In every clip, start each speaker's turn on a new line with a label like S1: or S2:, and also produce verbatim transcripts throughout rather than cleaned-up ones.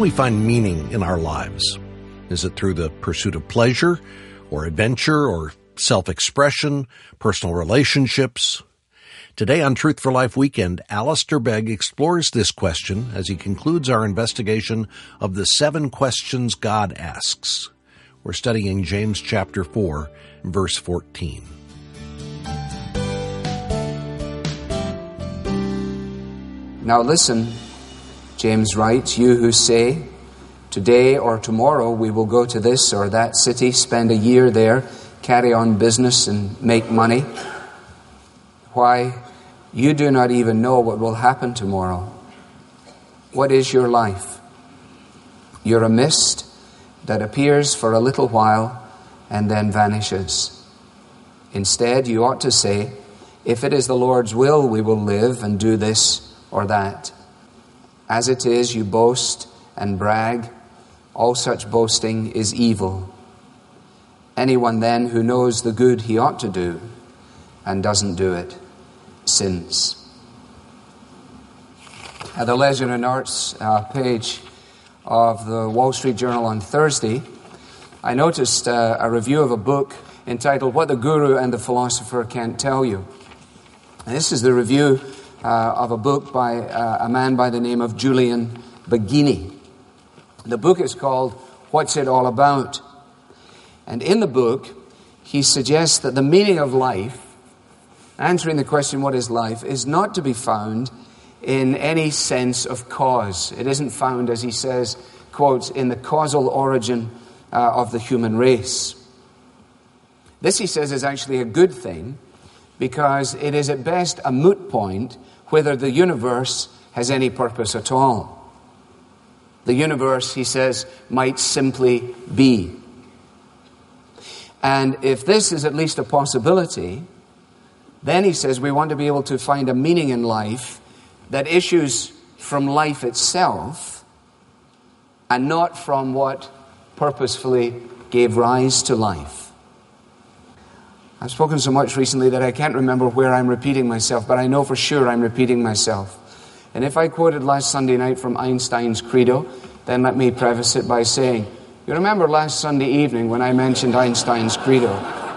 S1: we find meaning in our lives? Is it through the pursuit of pleasure or adventure or self-expression, personal relationships? Today on Truth for Life Weekend, Alistair Begg explores this question as he concludes our investigation of the seven questions God asks. We're studying James chapter four, verse fourteen.
S2: Now listen, James writes, you who say, today or tomorrow we will go to this or that city, spend a year there, carry on business and make money. Why, you do not even know what will happen tomorrow. What is your life? You're a mist that appears for a little while and then vanishes. Instead, you ought to say, if it is the Lord's will, we will live and do this or that. As it is, you boast and brag. All such boasting is evil. Anyone then who knows the good he ought to do and doesn't do it sins. At the Leisure and Arts uh, page of the Wall Street Journal on Thursday, I noticed uh, a review of a book entitled What the Guru and the Philosopher Can't Tell You. And this is the review uh, of a book by uh, a man by the name of Julian Baggini. The book is called What's It All About? And in the book, he suggests that the meaning of life, answering the question, what is life, is not to be found in any sense of cause. It isn't found, as he says, quotes, in the causal origin uh, of the human race. This, he says, is actually a good thing because it is at best a moot point whether the universe has any purpose at all. The universe, he says, might simply be. And if this is at least a possibility, then he says we want to be able to find a meaning in life that issues from life itself and not from what purposefully gave rise to life. I've spoken so much recently that I can't remember where I'm repeating myself, but I know for sure I'm repeating myself. And if I quoted last Sunday night from Einstein's Credo, then let me preface it by saying, you remember last Sunday evening when I mentioned Einstein's Credo?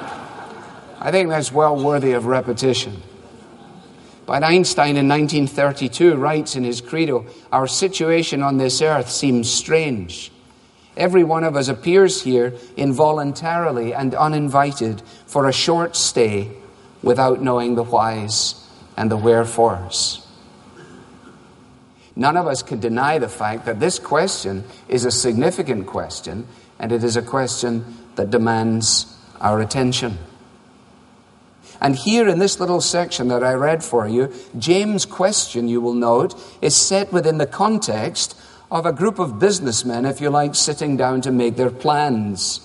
S2: I think that's well worthy of repetition. But Einstein in nineteen thirty-two writes in his Credo, our situation on this earth seems strange. Every one of us appears here involuntarily and uninvited for a short stay without knowing the whys and the wherefores. None of us can deny the fact that this question is a significant question, and it is a question that demands our attention. And here in this little section that I read for you, James' question, you will note, is set within the context of a group of businessmen, if you like, sitting down to make their plans.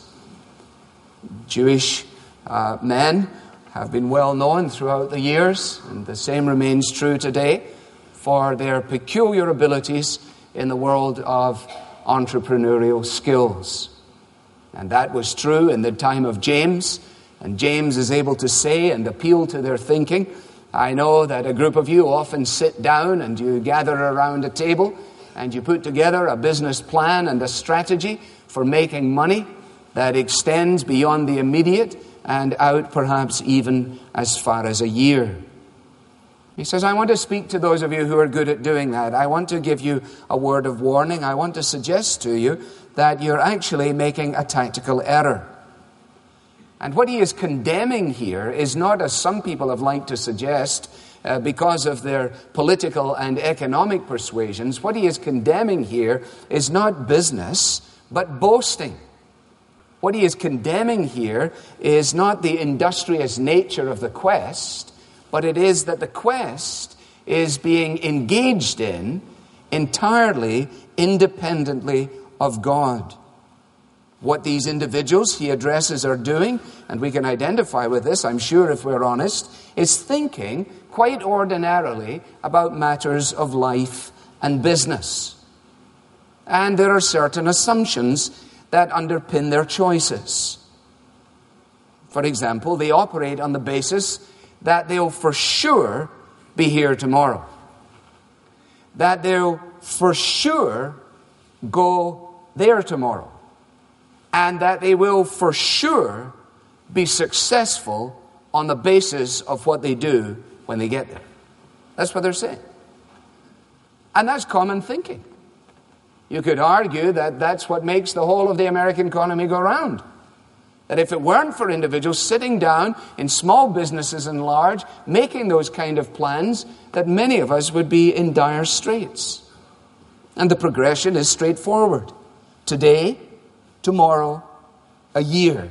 S2: Jewish uh, men have been well known throughout the years, and the same remains true today, for their peculiar abilities in the world of entrepreneurial skills. And that was true in the time of James, and James is able to say and appeal to their thinking. I know that a group of you often sit down and you gather around a table and you put together a business plan and a strategy for making money that extends beyond the immediate and out perhaps even as far as a year. He says, I want to speak to those of you who are good at doing that. I want to give you a word of warning. I want to suggest to you that you're actually making a tactical error. And what he is condemning here is not, as some people have liked to suggest, uh, because of their political and economic persuasions. What he is condemning here is not business, but boasting. What he is condemning here is not the industrious nature of the quest, but it is that the quest is being engaged in entirely independently of God. What these individuals he addresses are doing, and we can identify with this, I'm sure, if we're honest, is thinking quite ordinarily about matters of life and business. And there are certain assumptions that underpin their choices. For example, they operate on the basis that they'll for sure be here tomorrow. That they'll for sure go there tomorrow, and that they will for sure be successful on the basis of what they do when they get there. That's what they're saying. And that's common thinking. You could argue that that's what makes the whole of the American economy go round. That if it weren't for individuals sitting down in small businesses and large, making those kind of plans, that many of us would be in dire straits. And the progression is straightforward. Today, tomorrow, a year.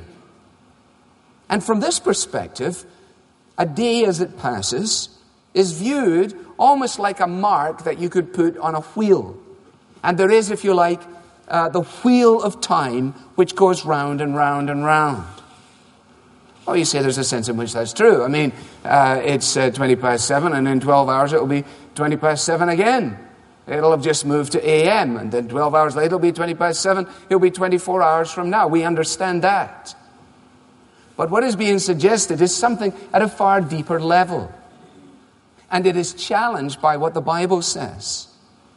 S2: And from this perspective, a day as it passes is viewed almost like a mark that you could put on a wheel. And there is, if you like, uh, the wheel of time which goes round and round and round. Oh, you say there's a sense in which that's true. I mean, uh, it's uh, twenty past seven, and in twelve hours it will be twenty past seven again. It'll have just moved to A M, and then twelve hours later it'll be twenty past seven. It'll be twenty-four hours from now. We understand that. But what is being suggested is something at a far deeper level. And it is challenged by what the Bible says.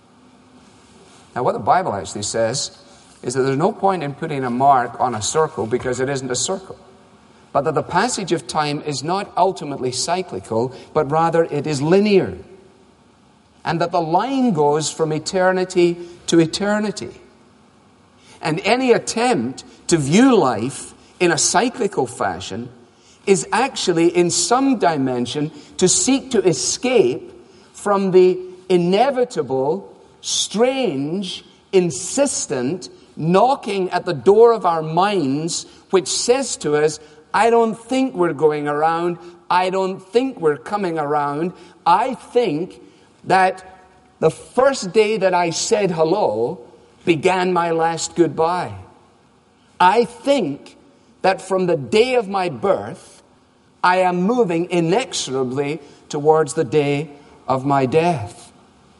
S2: Now, what the Bible actually says is that there's no point in putting a mark on a circle because it isn't a circle. But that the passage of time is not ultimately cyclical, but rather it is linear. And that the line goes from eternity to eternity. And any attempt to view life in a cyclical fashion is actually in some dimension to seek to escape from the inevitable, strange, insistent knocking at the door of our minds, which says to us, I don't think we're going around. I don't think we're coming around. I think that the first day that I said hello began my last goodbye. I think that from the day of my birth, I am moving inexorably towards the day of my death.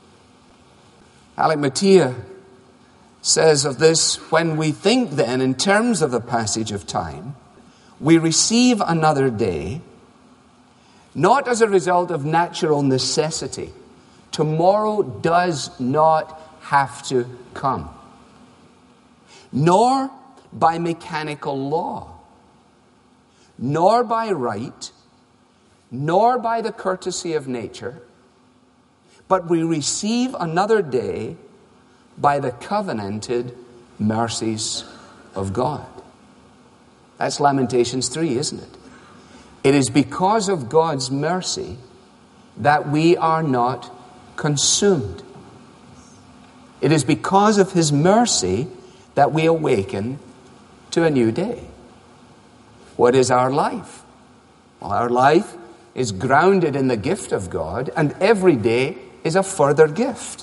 S2: Alec Motyer says of this, when we think then in terms of the passage of time, we receive another day, not as a result of natural necessity. Tomorrow does not have to come. Nor by mechanical law, nor by right, nor by the courtesy of nature, but we receive another day by the covenanted mercies of God. That's Lamentations three, isn't it? It is because of God's mercy that we are not consumed. It is because of His mercy that we awaken to a new day. What is our life? Well, our life is grounded in the gift of God, and every day is a further gift.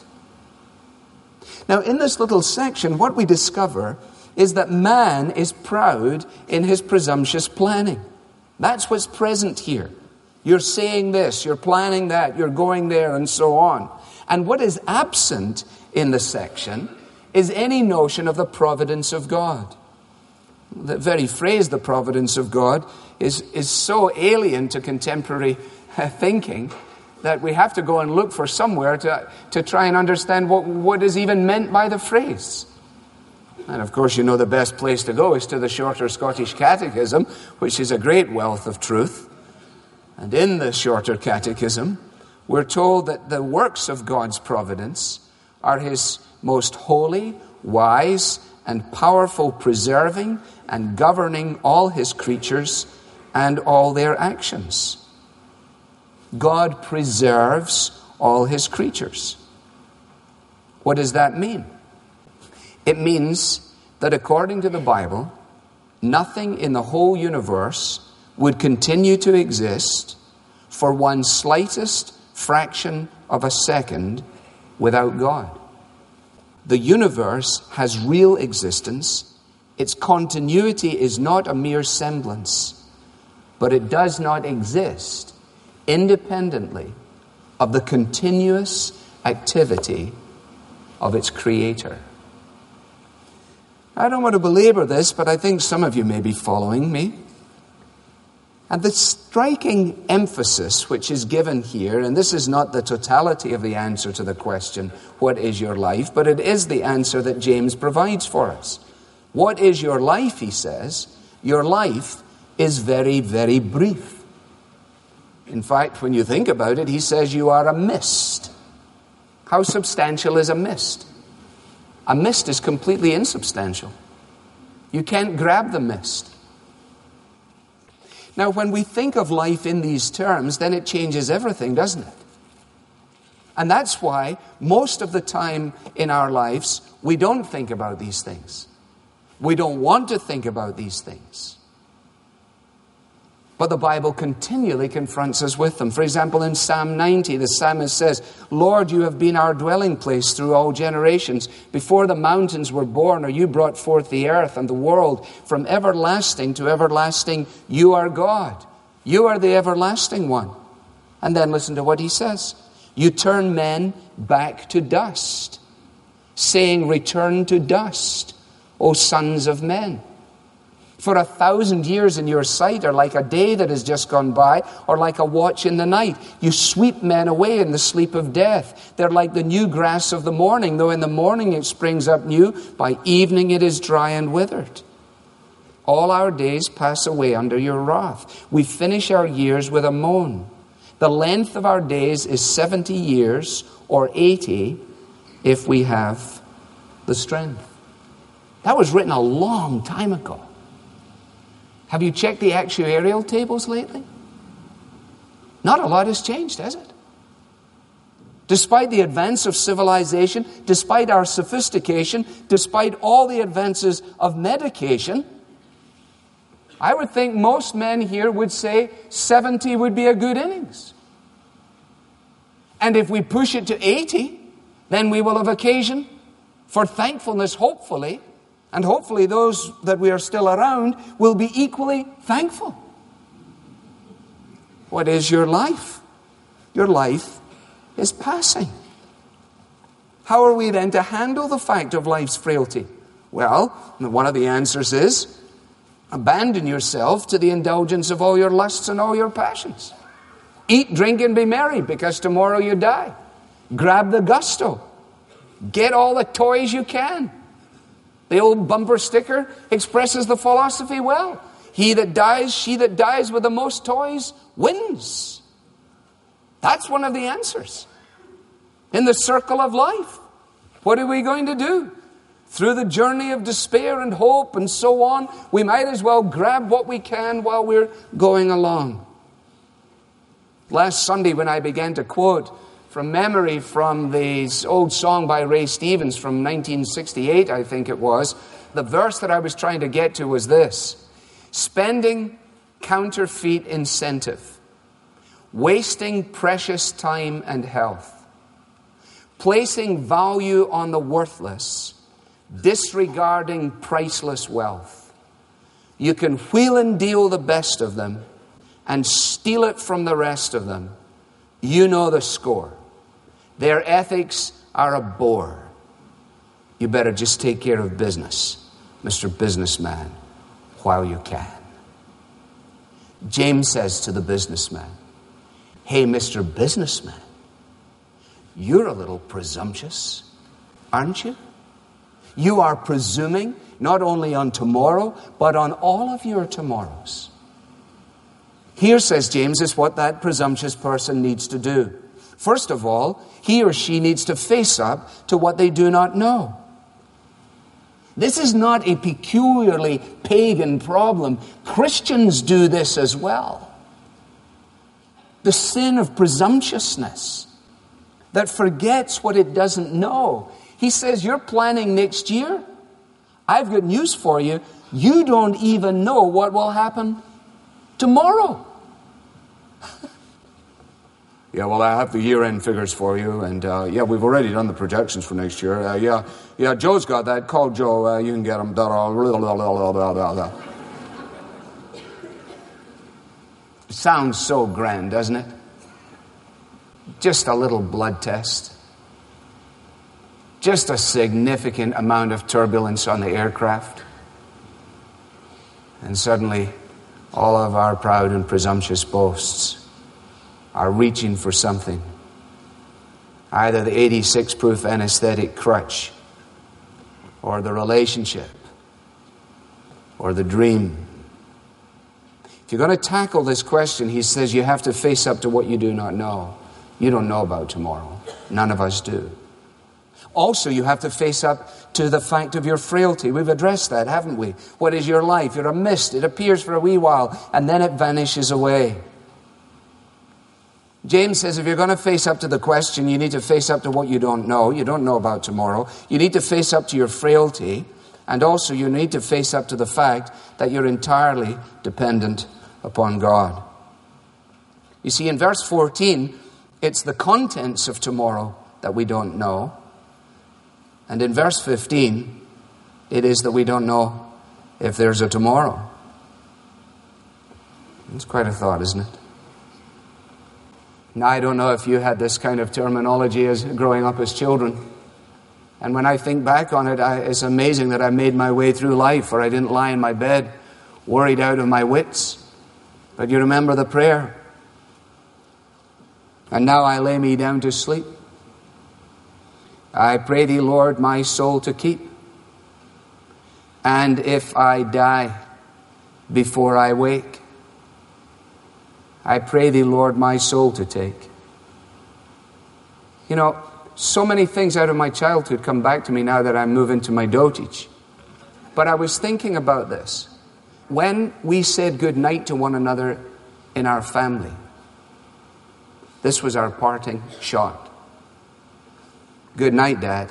S2: Now, in this little section, what we discover is that man is proud in his presumptuous planning. That's what's present here. You're saying this, you're planning that, you're going there, and so on. And what is absent in the section is any notion of the providence of God. The very phrase, the providence of God, is, is so alien to contemporary thinking that we have to go and look for somewhere to, to try and understand what, what is even meant by the phrase. And of course, you know the best place to go is to the Shorter Scottish Catechism, which is a great wealth of truth. And in the Shorter Catechism, we're told that the works of God's providence are His most holy, wise, and powerful preserving and governing all His creatures and all their actions. God preserves all His creatures. What does that mean? It means that according to the Bible, nothing in the whole universe would continue to exist for one slightest fraction of a second without God. The universe has real existence. Its continuity is not a mere semblance, but it does not exist independently of the continuous activity of its creator. I don't want to belabor this, but I think some of you may be following me. And the striking emphasis which is given here, and this is not the totality of the answer to the question, what is your life? But it is the answer that James provides for us. What is your life, he says? Your life is very, very brief. In fact, when you think about it, he says you are a mist. How substantial is a mist? A mist is completely insubstantial. You can't grab the mist. Now, when we think of life in these terms, then it changes everything, doesn't it? And that's why most of the time in our lives, we don't think about these things. We don't want to think about these things. But the Bible continually confronts us with them. For example, in Psalm ninety, the psalmist says, Lord, you have been our dwelling place through all generations. Before the mountains were born, or you brought forth the earth and the world, from everlasting to everlasting, you are God. You are the everlasting one. And then listen to what he says. You turn men back to dust, saying, return to dust, O sons of men. For a thousand years in your sight are like a day that has just gone by, or like a watch in the night. You sweep men away in the sleep of death. They're like the new grass of the morning, though in the morning it springs up new, by evening it is dry and withered. All our days pass away under your wrath. We finish our years with a moan. The length of our days is seventy years, or eighty, if we have the strength. That was written a long time ago. Have you checked the actuarial tables lately? Not a lot has changed, has it? Despite the advance of civilization, despite our sophistication, despite all the advances of medication, I would think most men here would say seventy would be a good innings. And if we push it to eighty, then we will have occasion for thankfulness, hopefully. And hopefully those that we are still around will be equally thankful. What is your life? Your life is passing. How are we then to handle the fact of life's frailty? Well, one of the answers is, abandon yourself to the indulgence of all your lusts and all your passions. Eat, drink, and be merry, because tomorrow you die. Grab the gusto. Get all the toys you can. The old bumper sticker expresses the philosophy well. He that dies, she that dies with the most toys wins. That's one of the answers. In the circle of life, what are we going to do? Through the journey of despair and hope and so on, we might as well grab what we can while we're going along. Last Sunday, when I began to quote from memory from this old song by Ray Stevens from nineteen sixty-eight, I think it was, the verse that I was trying to get to was this: spending counterfeit incentive, wasting precious time and health, placing value on the worthless, disregarding priceless wealth. You can wheel and deal the best of them and steal it from the rest of them. You know the score. Their ethics are a bore. You better just take care of business, Mister Businessman, while you can. James says to the businessman, hey, Mister Businessman, you're a little presumptuous, aren't you? You are presuming not only on tomorrow, but on all of your tomorrows. Here, says James, is what that presumptuous person needs to do. First of all, he or she needs to face up to what they do not know. This is not a peculiarly pagan problem. Christians do this as well. The sin of presumptuousness that forgets what it doesn't know. He says, you're planning next year? I've got news for you. You don't even know what will happen tomorrow. Yeah, well, I have the year-end figures for you, and uh, yeah, we've already done the projections for next year. Uh, yeah, yeah, Joe's got that. Call Joe. Uh, you can get him. Blah, blah, blah, blah, blah, blah, blah. It sounds so grand, doesn't it? Just a little blood test. Just a significant amount of turbulence on the aircraft. And suddenly, All of our proud and presumptuous boasts are reaching for something. Either the eighty-six proof anesthetic crutch, or the relationship, or the dream. If you're going to tackle this question, he says you have to face up to what you do not know. You don't know about tomorrow. None of us do. Also, you have to face up to the fact of your frailty. We've addressed that, haven't we? What is your life? You're a mist. It appears for a wee while, and then it vanishes away. James says if you're going to face up to the question, you need to face up to what you don't know. You don't know about tomorrow. You need to face up to your frailty. And also you need to face up to the fact that you're entirely dependent upon God. You see, in verse fourteen, it's the contents of tomorrow that we don't know. And in verse fifteen, it is that we don't know if there's a tomorrow. It's quite a thought, isn't it? Now, I don't know if you had this kind of terminology as growing up as children. And when I think back on it, I, it's amazing that I made my way through life, or I didn't lie in my bed, worried out of my wits. But you remember the prayer. And now I lay me down to sleep. I pray thee, Lord, my soul to keep. And if I die before I wake, I pray thee, Lord, my soul to take. You know, so many things out of my childhood come back to me now that I'm moving to my dotage. But I was thinking about this. When we said good night to one another in our family, this was our parting shot. Good night, Dad.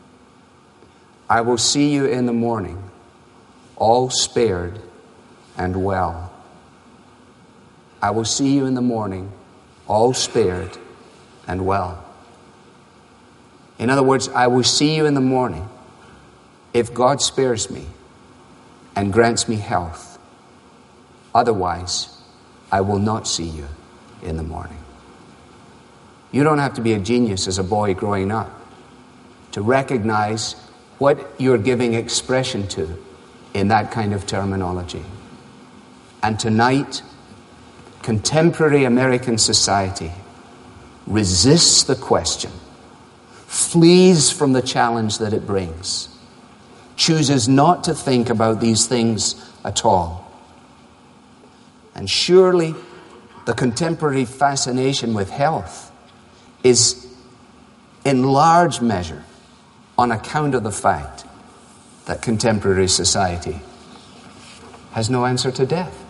S2: I will see you in the morning, all spared and well. I will see you in the morning, all spared and well. In other words, I will see you in the morning if God spares me and grants me health. Otherwise, I will not see you in the morning. You don't have to be a genius as a boy growing up to recognize what you're giving expression to in that kind of terminology. And tonight, contemporary American society resists the question, flees from the challenge that it brings, chooses not to think about these things at all. And surely the contemporary fascination with health is in large measure on account of the fact that contemporary society has no answer to death.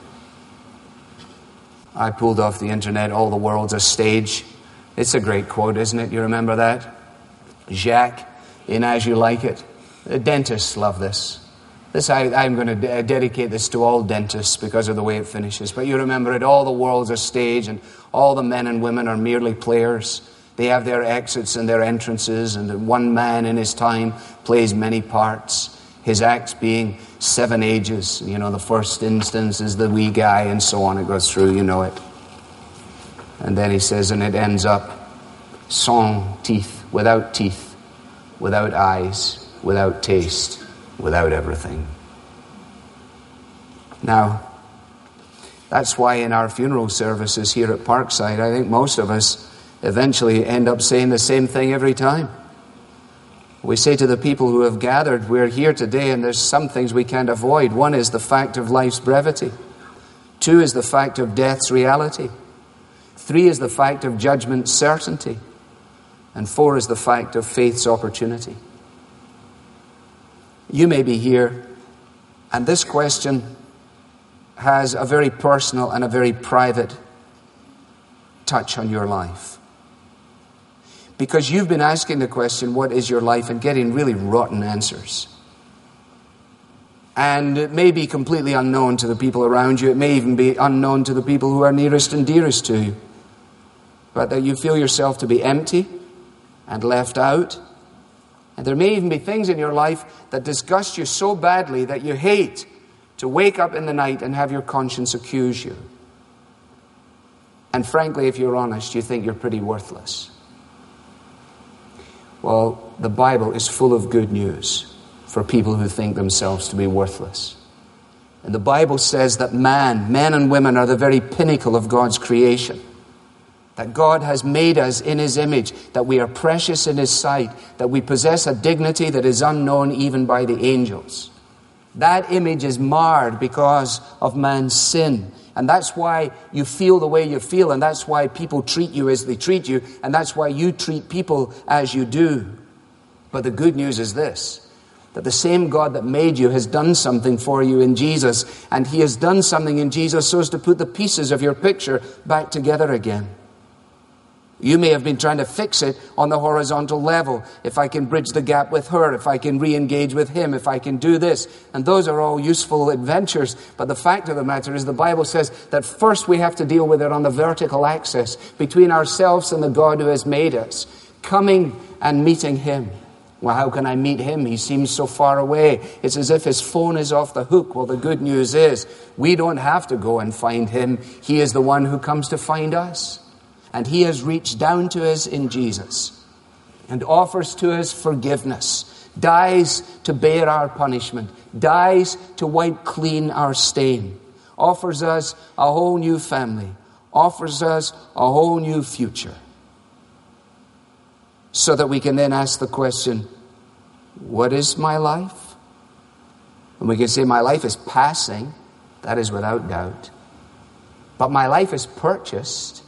S2: I pulled off the internet, all the world's a stage. It's a great quote, isn't it? You remember that? Jacques, in As You Like It. The dentists love this. This I, I'm going to de- dedicate this to all dentists because of the way it finishes. But you remember it, all the world's a stage and all the men and women are merely players. They have their exits and their entrances, and one man in his time plays many parts. His acts being seven ages. You know, the first instance is the wee guy and so on. It goes through, you know it. And then he says, and it ends up sans teeth, without teeth, without eyes, without taste, without everything. Now, that's why in our funeral services here at Parkside, I think most of us eventually end up saying the same thing every time. We say to the people who have gathered, we're here today and there's some things we can't avoid. One is the fact of life's brevity. Two is the fact of death's reality. Three is the fact of judgment's certainty. And four is the fact of faith's opportunity. You may be here, and this question has a very personal and a very private touch on your life. Because you've been asking the question, what is your life, and getting really rotten answers. And it may be completely unknown to the people around you. It may even be unknown to the people who are nearest and dearest to you. But that you feel yourself to be empty and left out. And there may even be things in your life that disgust you so badly that you hate to wake up in the night and have your conscience accuse you. And frankly, if you're honest, you think you're pretty worthless. Well, the Bible is full of good news for people who think themselves to be worthless. And the Bible says that man, men and women, are the very pinnacle of God's creation. That God has made us in His image, that we are precious in His sight, that we possess a dignity that is unknown even by the angels. That image is marred because of man's sin. And that's why you feel the way you feel, and that's why people treat you as they treat you, and that's why you treat people as you do. But the good news is this, that the same God that made you has done something for you in Jesus, and He has done something in Jesus so as to put the pieces of your picture back together again. You may have been trying to fix it on the horizontal level. If I can bridge the gap with her, if I can re-engage with him, if I can do this. And those are all useful adventures. But the fact of the matter is the Bible says that first we have to deal with it on the vertical axis between ourselves and the God who has made us. Coming and meeting Him. Well, how can I meet Him? He seems so far away. It's as if His phone is off the hook. Well, the good news is we don't have to go and find Him. He is the one who comes to find us. And He has reached down to us in Jesus and offers to us forgiveness, dies to bear our punishment, dies to wipe clean our stain, offers us a whole new family, offers us a whole new future. So that we can then ask the question, what is my life? And we can say my life is passing, that is without doubt. But my life is purchased.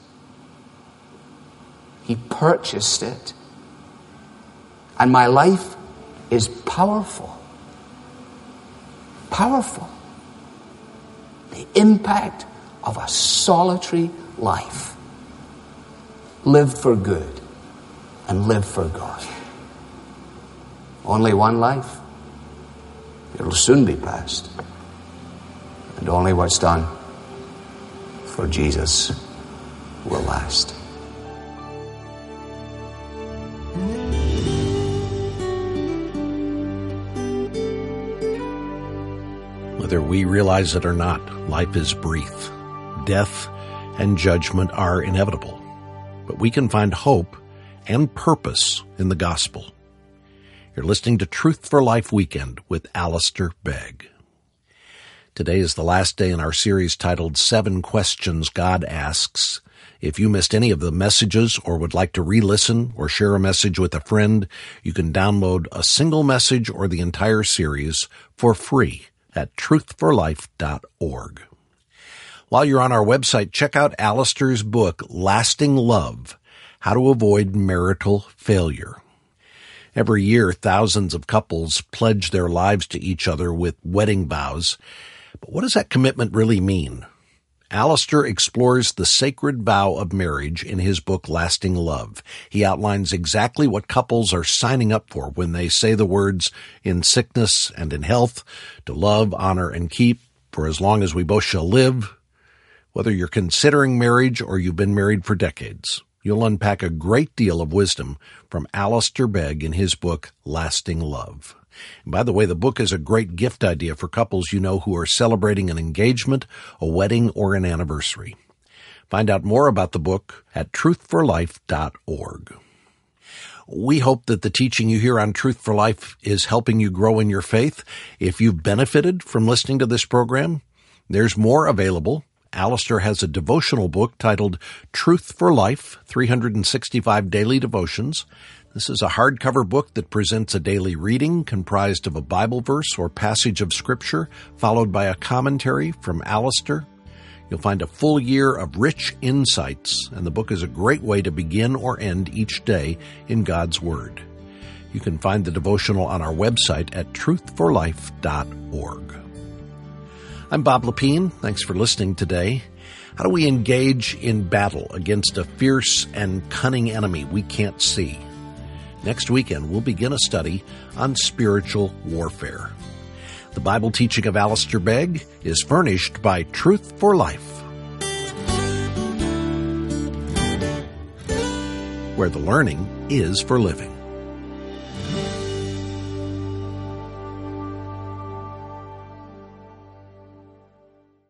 S2: He purchased it. And my life is powerful. Powerful. The impact of a solitary life. Live for good and live for God. Only one life. It'll soon be past. And only what's done for Jesus will last.
S1: Whether we realize it or not, life is brief. Death and judgment are inevitable. But we can find hope and purpose in the gospel. You're listening to Truth for Life Weekend with Alistair Begg. Today is the last day in our series titled Seven Questions God Asks. If you missed any of the messages or would like to re-listen or share a message with a friend, you can download a single message or the entire series for free at truth for life dot org. While you're on our website, check out Alistair's book, Lasting Love, How to Avoid Marital Failure. Every year, thousands of couples pledge their lives to each other with wedding vows. But what does that commitment really mean? Alistair explores the sacred vow of marriage in his book, Lasting Love. He outlines exactly what couples are signing up for when they say the words, in sickness and in health, to love, honor, and keep, for as long as we both shall live. Whether you're considering marriage or you've been married for decades, you'll unpack a great deal of wisdom from Alistair Begg in his book, Lasting Love. And by the way, the book is a great gift idea for couples you know who are celebrating an engagement, a wedding, or an anniversary. Find out more about the book at truth for life dot org. We hope that the teaching you hear on Truth for Life is helping you grow in your faith. If you've benefited from listening to this program, there's more available. Alistair has a devotional book titled Truth for Life, three hundred sixty-five Daily Devotions. This is a hardcover book that presents a daily reading comprised of a Bible verse or passage of Scripture, followed by a commentary from Alistair. You'll find a full year of rich insights, and the book is a great way to begin or end each day in God's Word. You can find the devotional on our website at truth for life dot org. I'm Bob Lepine. Thanks for listening today. How do we engage in battle against a fierce and cunning enemy we can't see? Next weekend, we'll begin a study on spiritual warfare. The Bible teaching of Alistair Begg is furnished by Truth for Life, where the learning is for living.